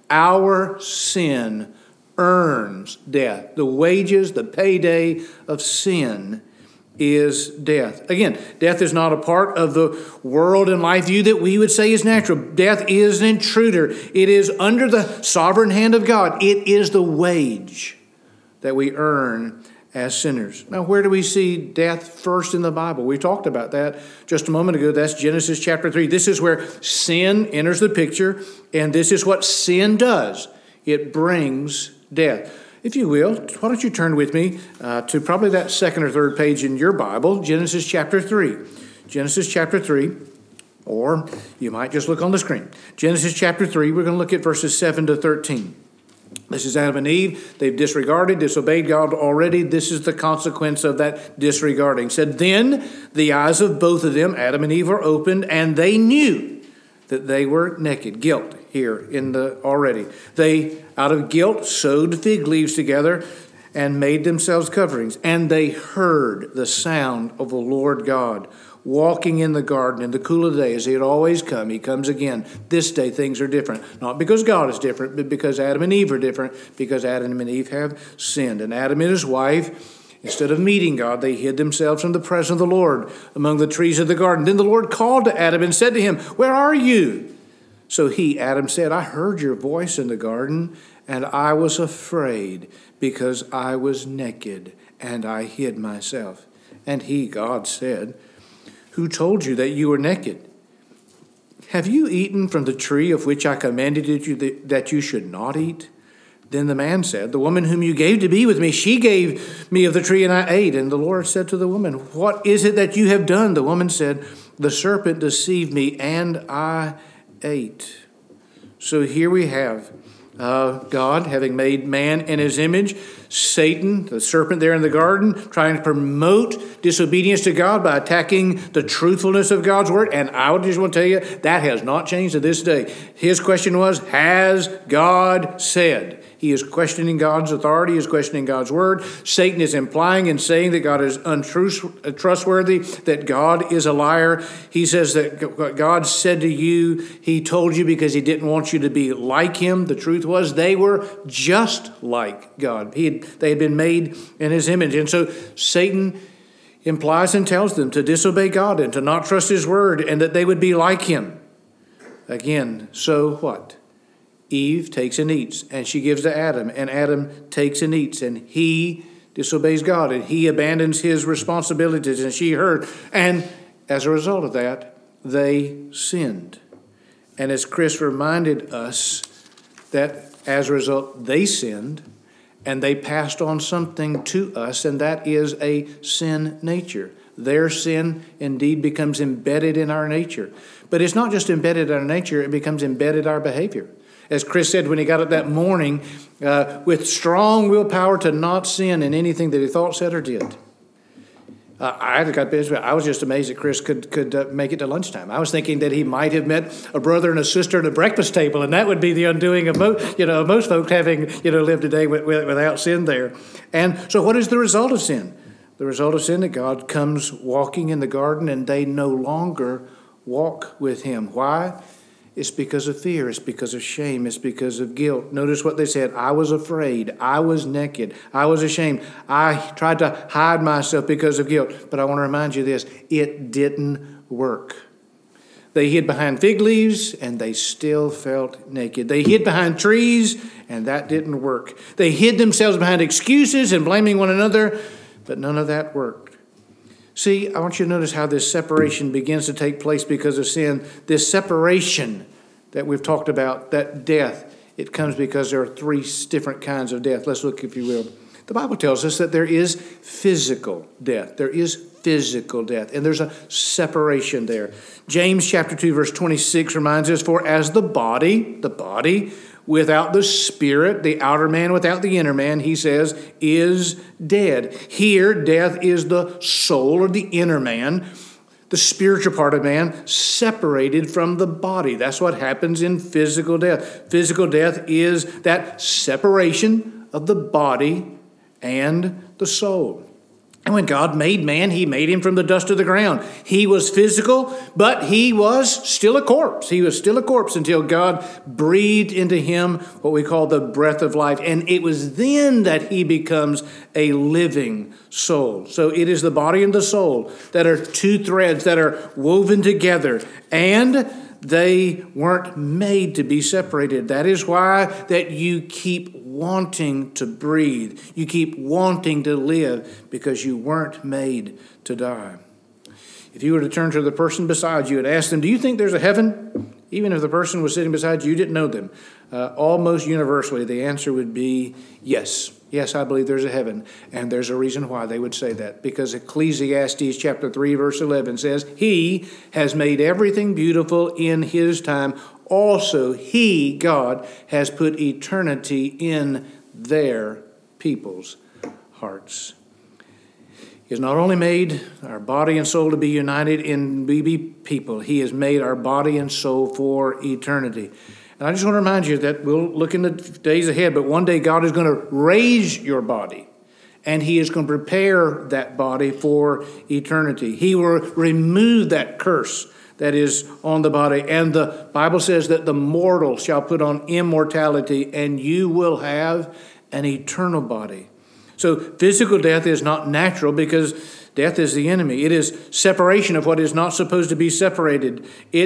Our sin earns death. The wages, the payday of sin is death. Again, death is not a part of the world and life view that we would say is natural. Death is an intruder. It is under the sovereign hand of God. It is the wage that we earn as sinners. Now, where do we see death first in the Bible? We talked about that just a moment ago. That's Genesis chapter 3. This is where sin enters the picture, and this is what sin does. It brings death. If you will, why don't you turn with me to probably that second or third page in your Bible, Genesis chapter 3. Genesis chapter 3, or you might just look on the screen. Genesis chapter 3, we're going to look at verses 7 to 13. This is Adam and Eve. They've disregarded, disobeyed God already. This is the consequence of that disregarding. It said, then the eyes of both of them, Adam and Eve, were opened, and they knew that they were naked. Guilt here in the already. They, out of guilt, sewed fig leaves together and made themselves coverings. And they heard the sound of the Lord God walking in the garden in the cool of the day, as he had always come. He comes again. This day things are different. Not because God is different, but because Adam and Eve are different, because Adam and Eve have sinned. And Adam and his wife, instead of meeting God, they hid themselves from the presence of the Lord among the trees of the garden. Then the Lord called to Adam and said to him, where are you? So he, Adam, said, I heard your voice in the garden, and I was afraid because I was naked, and I hid myself. And he, God, said, who told you that you were naked? Have you eaten from the tree of which I commanded you that you should not eat? Then the man said, the woman whom you gave to be with me, she gave me of the tree and I ate. And the Lord said to the woman, what is it that you have done? The woman said, the serpent deceived me and I ate. So here we have God having made man in his image, Satan, the serpent there in the garden, trying to promote disobedience to God by attacking the truthfulness of God's word. And I just want to tell you, that has not changed to this day. His question was, has God said? He is questioning God's authority, he is questioning God's word. Satan is implying and saying that God is untrustworthy, that God is a liar. He says that God said to you, he told you because he didn't want you to be like him. The truth was they were just like God. They had been made in his image. And so Satan implies and tells them to disobey God and to not trust his word and that they would be like him. Again, so what? Eve takes and eats, and she gives to Adam, and Adam takes and eats, and he disobeys God, and he abandons his responsibilities, and she heard. And as a result of that, they sinned. And as Chris reminded us, that as a result, they sinned, and they passed on something to us, and that is a sin nature. Their sin indeed becomes embedded in our nature. But it's not just embedded in our nature, it becomes embedded in our behavior. As Chris said when he got up that morning, with strong willpower to not sin in anything that he thought, said, or did. I was just amazed that Chris could make it to lunchtime. I was thinking that he might have met a brother and a sister at a breakfast table, and that would be the undoing of most folks having lived a day without sin there. And so, what is the result of sin? The result of sin that God comes walking in the garden, and they no longer walk with him. Why? It's because of fear. It's because of shame. It's because of guilt. Notice what they said. I was afraid. I was naked. I was ashamed. I tried to hide myself because of guilt. But I want to remind you this. It didn't work. They hid behind fig leaves, and they still felt naked. They hid behind trees, and that didn't work. They hid themselves behind excuses and blaming one another, but none of that worked. See, I want you to notice how this separation begins to take place because of sin. This separation that we've talked about, that death, it comes because there are three different kinds of death. Let's look, if you will. The Bible tells us that there is physical death. There is physical death, and there's a separation there. James chapter 2, verse 26 reminds us, for as the body without the spirit, the outer man without the inner man, he says, is dead. Here, death is the soul or the inner man, the spiritual part of man, separated from the body. That's what happens in physical death. Physical death is that separation of the body and the soul. And when God made man, he made him from the dust of the ground. He was physical, but he was still a corpse. He was still a corpse until God breathed into him what we call the breath of life. And it was then that he becomes a living soul. So it is the body and the soul that are two threads that are woven together. And they weren't made to be separated. That is why that you keep wanting to breathe. You keep wanting to live because you weren't made to die. If you were to turn to the person beside you and ask them, do you think there's a heaven? Even if the person was sitting beside you, you didn't know them. Almost universally, the answer would be yes. Yes, I believe there's a heaven. And there's a reason why they would say that. Because Ecclesiastes chapter 3, verse 11 says, He has made everything beautiful in His time. Also, He, God, has put eternity in their people's hearts. He has not only made our body and soul to be united in we be people, He has made our body and soul for eternity. And I just want to remind you that we'll look in the days ahead, but one day God is going to raise your body, and He is going to prepare that body for eternity. He will remove that curse that is on the body. And the Bible says that the mortal shall put on immortality, and you will have an eternal body. So physical death is not natural because death is the enemy. It is separation of what is not supposed to be separated.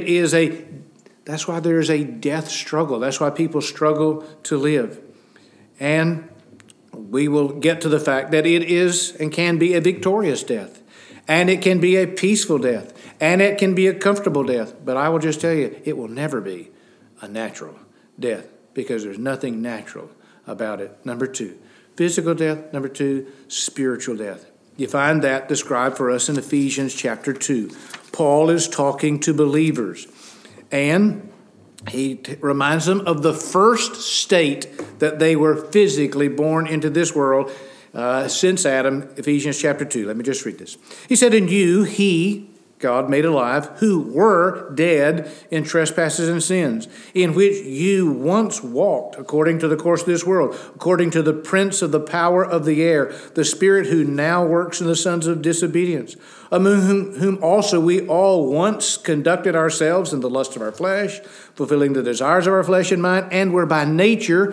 That's why there is a death struggle. That's why people struggle to live. And we will get to the fact that it is and can be a victorious death. And it can be a peaceful death. And it can be a comfortable death. But I will just tell you, it will never be a natural death because there's nothing natural about it. Number two, physical death. Number two, spiritual death. You find that described for us in Ephesians chapter 2. Paul is talking to believers. And he reminds them of the first state that they were physically born into this world since Adam, Ephesians chapter 2. Let me just read this. He said, "In you, He, God, made alive, who were dead in trespasses and sins, in which you once walked according to the course of this world, according to the prince of the power of the air, the spirit who now works in the sons of disobedience, among whom also we all once conducted ourselves in the lust of our flesh, fulfilling the desires of our flesh and mind, and were by nature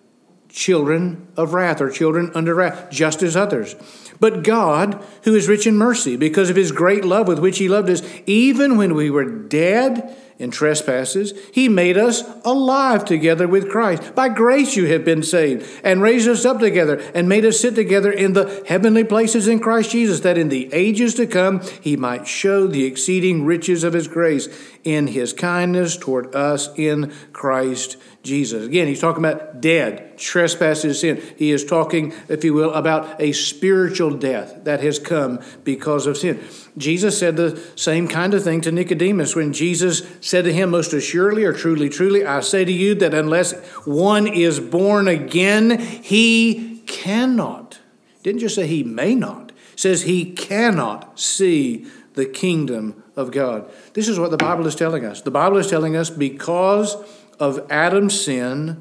children of wrath," or children under wrath, just as others. "But God, who is rich in mercy, because of His great love with which He loved us, even when we were dead in trespasses, He made us alive together with Christ. By grace you have been saved, and raised us up together, and made us sit together in the heavenly places in Christ Jesus, that in the ages to come He might show the exceeding riches of His grace in His kindness toward us in Christ Jesus." Again, he's talking about dead, trespasses, sin. He is talking, if you will, about a spiritual death that has come because of sin. Jesus said the same kind of thing to Nicodemus when Jesus said to him, "Most assuredly or truly, truly, I say to you that unless one is born again, he cannot." Didn't just say he may not. It says he cannot see the kingdom of God. This is what the Bible is telling us. The Bible is telling us because of Adam's sin,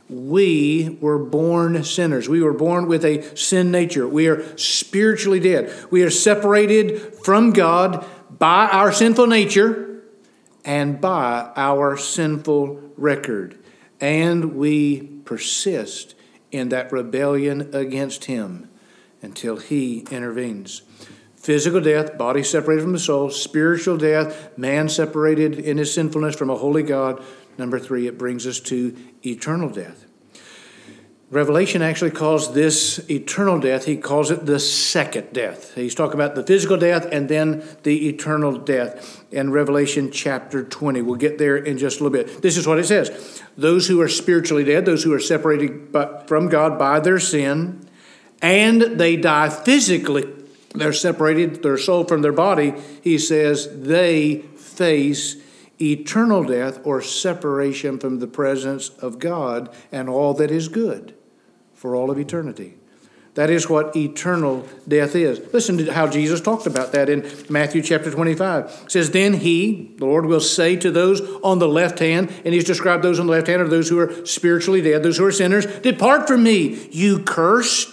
we were born sinners. We were born with a sin nature. We are spiritually dead. We are separated from God by our sinful nature and by our sinful record. And we persist in that rebellion against Him until He intervenes. Physical death, body separated from the soul. Spiritual death, man separated in his sinfulness from a holy God. Number three, it brings us to eternal death. Revelation actually calls this eternal death, he calls it the second death. He's talking about the physical death and then the eternal death in Revelation chapter 20. We'll get there in just a little bit. This is what it says. Those who are spiritually dead, those who are separated from God by their sin, and they die physically, they're separated, their soul from their body, he says they face eternal death or separation from the presence of God and all that is good for all of eternity. That is what eternal death is. Listen to how Jesus talked about that in Matthew chapter 25. It says, "Then He, the Lord, will say to those on the left hand," and He's described those on the left hand are those who are spiritually dead, those who are sinners, "Depart from me, you cursed,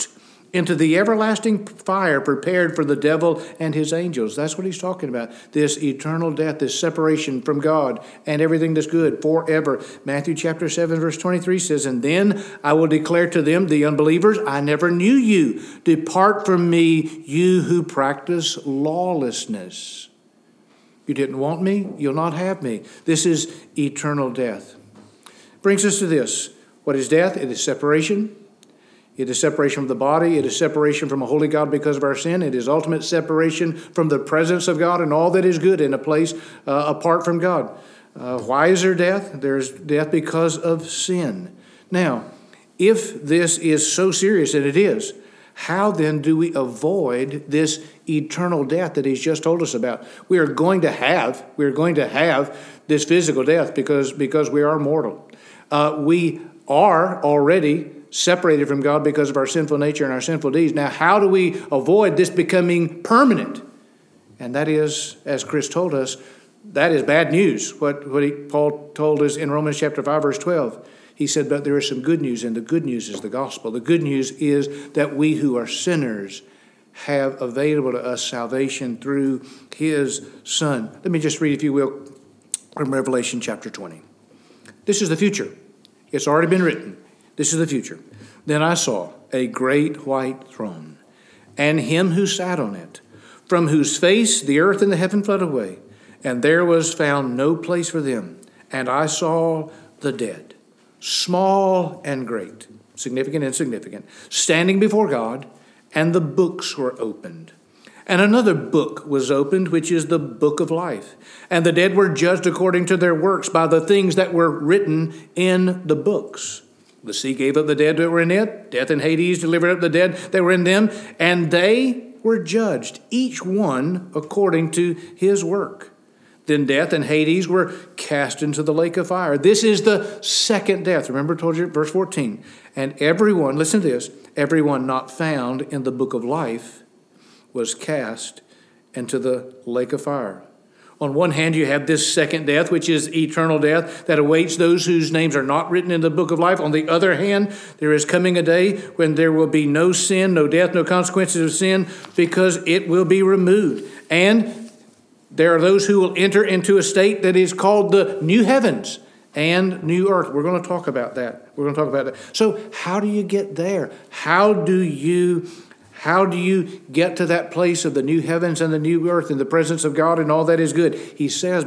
into the everlasting fire prepared for the devil and his angels. That's what he's talking about. This eternal death, this separation from God and everything that's good forever. Matthew chapter 7, verse 23 says, "And then I will declare to them, the unbelievers, I never knew you. Depart from me, you who practice lawlessness." You didn't want me, you'll not have me. This is eternal death. Brings us to this. What is death? It is separation. It is separation from the body. It is separation from a holy God because of our sin. It is ultimate separation from the presence of God and all that is good in a place apart from God. Why is there death? There's death because of sin. Now, if this is so serious, and it is, how then do we avoid this eternal death that he's just told us about? We are going to have this physical death because we are mortal. We are already separated from God because of our sinful nature and our sinful deeds. Now, how do we avoid this becoming permanent? And that is, as Chris told us, that is bad news. Paul told us in Romans chapter 5, verse 12. He said, but there is some good news, and the good news is the gospel. The good news is that we who are sinners have available to us salvation through his Son. Let me just read, if you will, from Revelation chapter 20. This is the future. It's already been written. This is the future. Then I saw a great white throne, and him who sat on it, from whose face the earth and the heaven fled away, and there was found no place for them. And I saw the dead, small and great, significant and insignificant, standing before God, and the books were opened. And another book was opened, which is the book of life. And the dead were judged according to their works by the things that were written in the books. The sea gave up the dead that were in it. Death and Hades delivered up the dead that were in them. And they were judged, each one according to his work. Then death and Hades were cast into the lake of fire. This is the second death. Remember, I told you, verse 14. And everyone, listen to this, everyone not found in the book of life was cast into the lake of fire. On one hand, you have this second death, which is eternal death that awaits those whose names are not written in the book of life. On the other hand, there is coming a day when there will be no sin, no death, no consequences of sin, because it will be removed. And there are those who will enter into a state that is called the new heavens and new earth. We're going to talk about that. So how do you get there? How do you get to that place of the new heavens and the new earth in the presence of God and all that is good? He says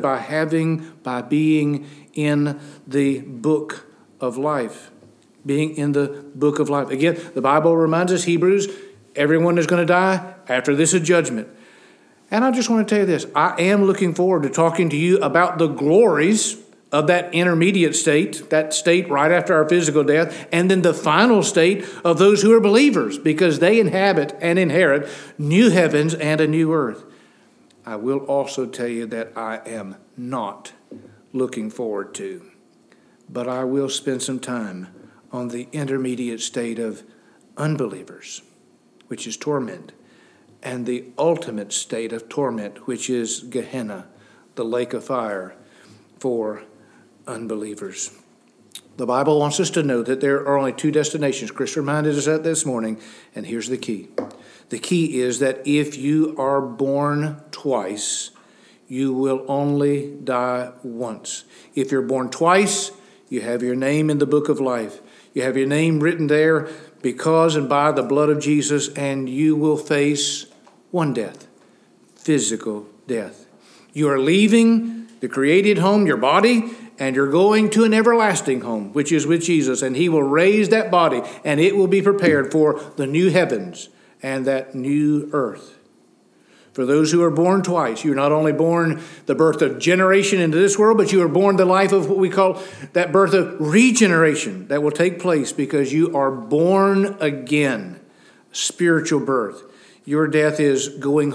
by being in the book of life. Being in the book of life. Again, the Bible reminds us, Hebrews, everyone is going to die. After this, a judgment. And I just want to tell you this. I am looking forward to talking to you about the glories of that intermediate state, that state right after our physical death, and then the final state of those who are believers, because they inhabit and inherit new heavens and a new earth. I will also tell you that I am not looking forward to, but I will spend some time on the intermediate state of unbelievers, which is torment, and the ultimate state of torment, which is Gehenna, the lake of fire for unbelievers. The Bible wants us to know that there are only two destinations. Chris reminded us that this morning, and here's the key. The key is that if you are born twice, you will only die once. If you're born twice, you have your name in the book of life. You have your name written there because and by the blood of Jesus, and you will face one death, physical death. You are leaving the created home, your body, and you're going to an everlasting home, which is with Jesus. And he will raise that body, and it will be prepared for the new heavens and that new earth. For those who are born twice, you're not only born the birth of generation into this world, but you are born the life of what we call that birth of regeneration that will take place because you are born again, spiritual birth. Your death is going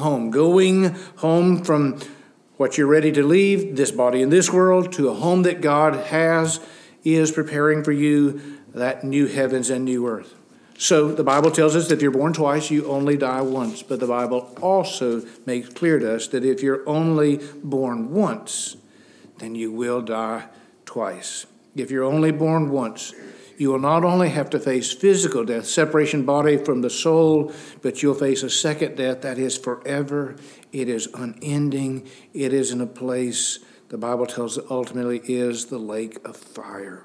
home from what you're ready to leave, this body in this world, to a home that God is preparing for you, that new heavens and new earth. So the Bible tells us that if you're born twice, you only die once. But the Bible also makes clear to us that if you're only born once, then you will die twice. If you're only born once, You will not only have to face physical death, separation body from the soul, but you'll face a second death that is forever. It is unending. It is in a place the Bible tells us ultimately is the lake of fire.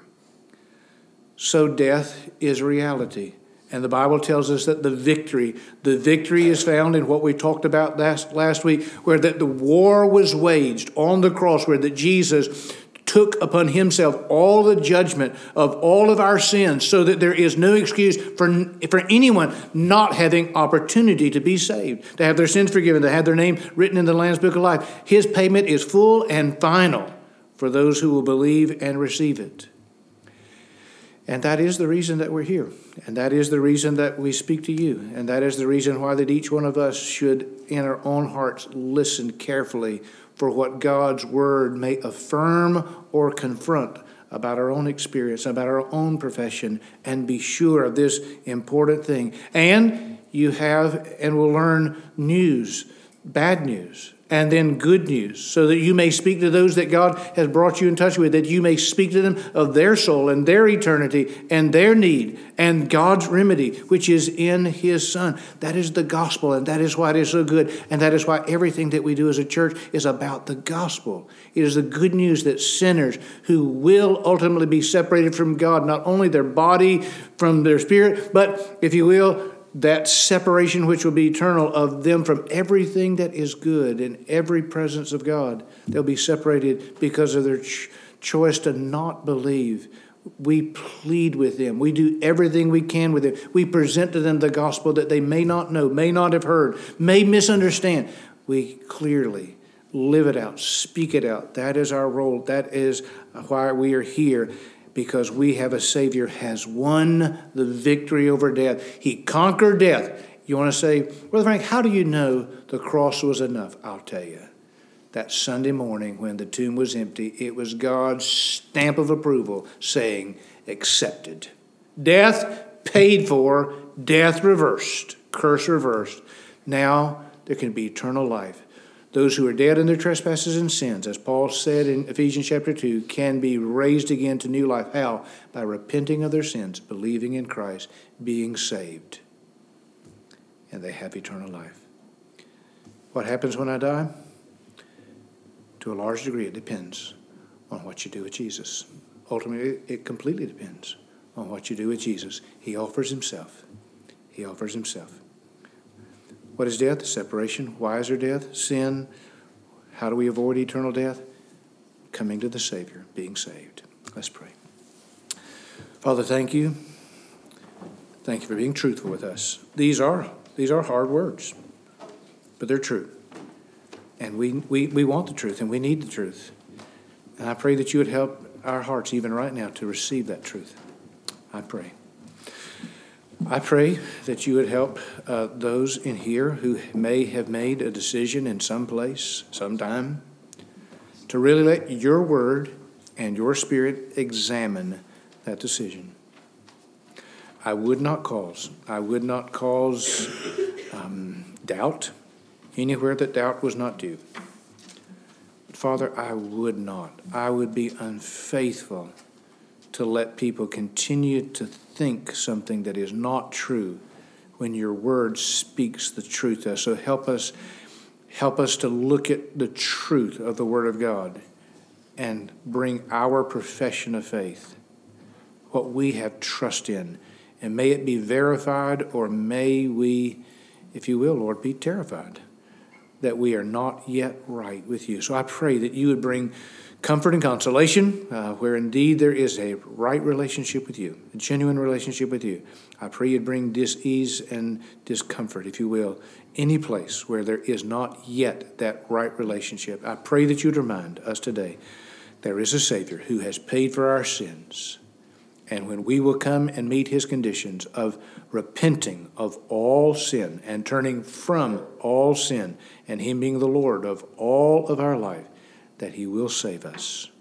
So death is a reality. And the Bible tells us that the victory is found in what we talked about last week, where that the war was waged on the cross, where that Jesus took upon himself all the judgment of all of our sins, so that there is no excuse for anyone not having opportunity to be saved, to have their sins forgiven, to have their name written in the Lamb's Book of Life. His payment is full and final for those who will believe and receive it. And that is the reason that we're here. And that is the reason that we speak to you. And that is the reason why that each one of us should, in our own hearts, listen carefully for what God's word may affirm or confront about our own experience, about our own profession, and be sure of this important thing. And you have and will learn news, bad news, and then good news, so that you may speak to those that God has brought you in touch with, that you may speak to them of their soul and their eternity and their need and God's remedy, which is in his Son. That is the gospel, and that is why it is so good, and that is why everything that we do as a church is about the gospel. It is the good news that sinners who will ultimately be separated from God, not only their body from their spirit, but, if you will, that separation which will be eternal of them from everything that is good in every presence of God. They'll be separated because of their choice to not believe. We plead with them. We do everything we can with them. We present to them the gospel that they may not know, may not have heard, may misunderstand. We clearly live it out, speak it out. That is our role. That is why we are here. Because we have a Savior who has won the victory over death. He conquered death. You want to say, Brother Frank, how do you know the cross was enough? I'll tell you. That Sunday morning when the tomb was empty, it was God's stamp of approval saying, accepted. Death paid for, death reversed, curse reversed. Now there can be eternal life. Those who are dead in their trespasses and sins, as Paul said in Ephesians chapter 2, can be raised again to new life. How? By repenting of their sins, believing in Christ, being saved. And they have eternal life. What happens when I die? To a large degree, it depends on what you do with Jesus. Ultimately, it completely depends on what you do with Jesus. He offers himself. He offers himself. What is death? Separation. Why is there death? Sin. How do we avoid eternal death? Coming to the Savior, being saved. Let's pray. Father, thank you. Thank you for being truthful with us. These are hard words, but they're true. And we want the truth, and we need the truth. And I pray that you would help our hearts even right now to receive that truth. I pray. I pray that you would help those in here who may have made a decision in some place, sometime, to really let your word and your Spirit examine that decision. I would not cause doubt anywhere that doubt was not due. But Father, I would be unfaithful to let people continue to think something that is not true when your word speaks the truth to us. So help us to look at the truth of the word of God and bring our profession of faith, what we have trust in. And may it be verified, or may we, if you will, Lord, be terrified that we are not yet right with you. So I pray that you would bring comfort and consolation where indeed there is a right relationship with you, a genuine relationship with you. I pray you'd bring dis-ease and discomfort, if you will, any place where there is not yet that right relationship. I pray that you'd remind us today there is a Savior who has paid for our sins. And when we will come and meet his conditions of repenting of all sin and turning from all sin and him being the Lord of all of our life, that he will save us.